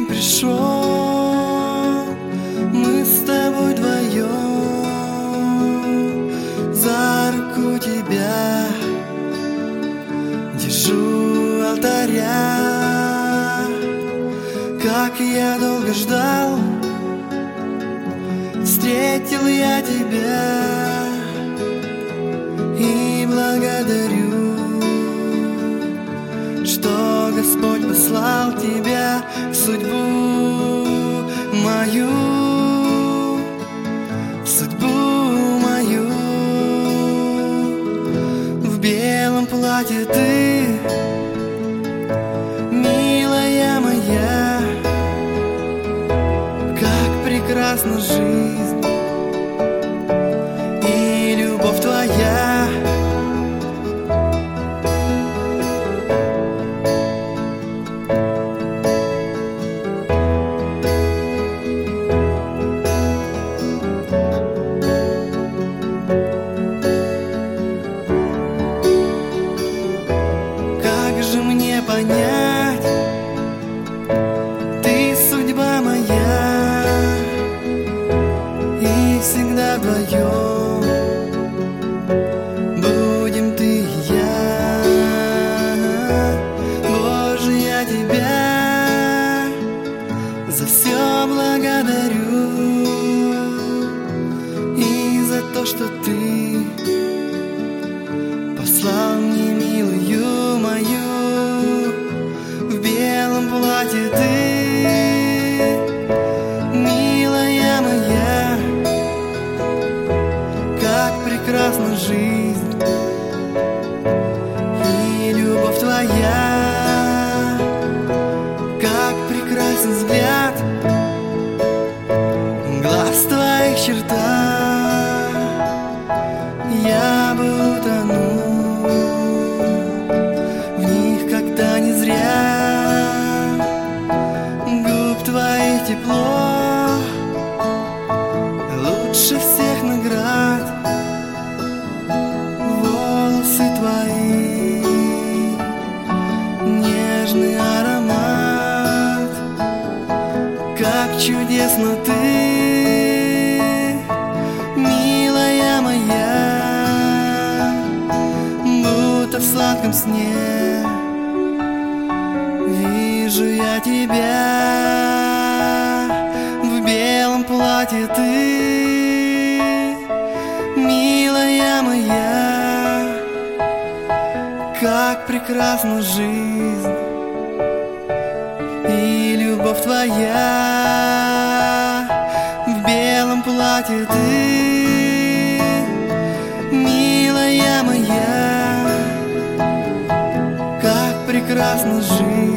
пришел, мы с тобой вдвоем, за руку тебя держу алтаря. Как я долго ждал, встретил я тебя и благодарю, что Господь послал тебя в судьбу мою, в судьбу мою. В белом платье ты, милая моя, как прекрасна жизнь и любовь твоя. Понять, ты судьба моя, и всегда вдвоем будем ты и я. Боже, я тебя за все благодарю, и за то, что ты послал мне милую мою. В белом платье ты, милая моя, как прекрасна жизнь и любовь твоя. Как прекрасен взгляд глаз твоих черта, я бы утонул в них, когда не зря. Твоих тепло лучше всех наград. Волосы твои, нежный аромат. Как чудесно ты, милая моя, будто в сладком сне вижу я тебя. В белом платье ты, милая моя, как прекрасна жизнь и любовь твоя. В белом платье ты, милая моя, как прекрасна жизнь